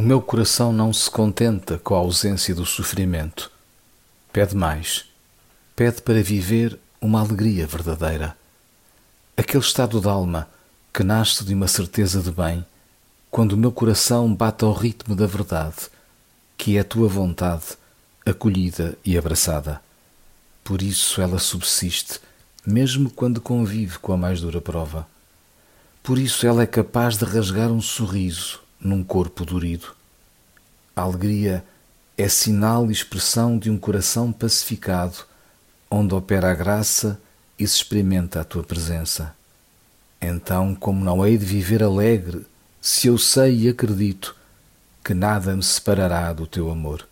meu coração não se contenta com a ausência do sofrimento. Pede mais. Pede para viver uma alegria verdadeira. Aquele estado de alma que nasce de uma certeza de bem, quando o meu coração bate ao ritmo da verdade, que é a tua vontade, acolhida e abraçada. Por isso ela subsiste, mesmo quando convive com a mais dura prova. Por isso ela é capaz de rasgar um sorriso num corpo dorido. A alegria é sinal e expressão de um coração pacificado, onde opera a graça e se experimenta a tua presença. Então, como não hei de viver alegre, se eu sei e acredito que nada me separará do teu amor?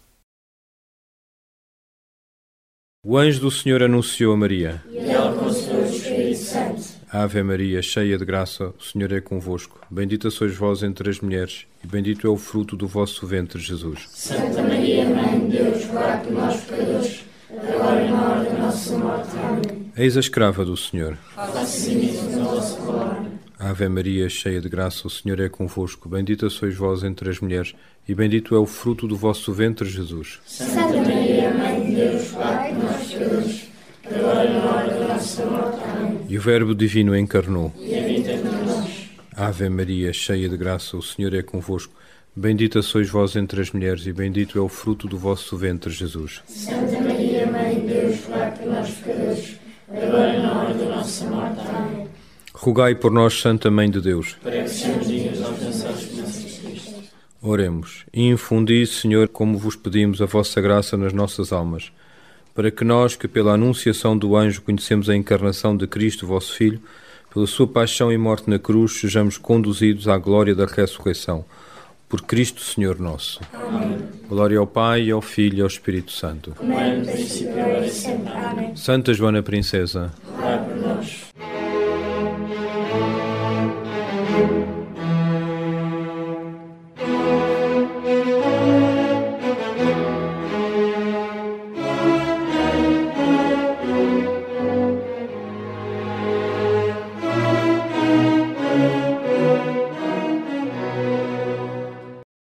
O anjo do Senhor anunciou a Maria. E ela concebeu o Espírito Santo. Ave Maria, cheia de graça, o Senhor é convosco. Bendita sois vós entre as mulheres, e bendito é o fruto do vosso ventre, Jesus. Santa Maria, Mãe de Deus, rogai por nós pecadores, agora e na hora da nossa morte. Amém. Eis a escrava do Senhor. Faça-se em mim a vossa palavra. Ave Maria, cheia de graça, o Senhor é convosco. Bendita sois vós entre as mulheres, e bendito é o fruto do vosso ventre, Jesus. Santa Maria, Mãe de Deus, rogai por nós pecadores, agora e na hora da nossa morte. Amém. E o Verbo Divino encarnou. E habita entre nós. Ave Maria, cheia de graça, o Senhor é convosco. Bendita sois vós entre as mulheres, e bendito é o fruto do vosso ventre, Jesus. Santa Maria, Mãe de Deus, rogai por nós pecadores, agora e na hora da nossa morte. Amém. Rogai por nós, Santa Mãe de Deus. Para que sejamos dignos de alcançar as promessas de Cristo. Oremos. E infundi, Senhor, como vos pedimos, a vossa graça nas nossas almas, para que nós, que pela anunciação do anjo conhecemos a encarnação de Cristo, vosso Filho, pela sua paixão e morte na cruz, sejamos conduzidos à glória da ressurreição. Por Cristo, Senhor nosso. Amém. Glória ao Pai, e ao Filho e ao Espírito Santo. Como era no princípio, agora e sempre. Amém. Santa Joana Princesa,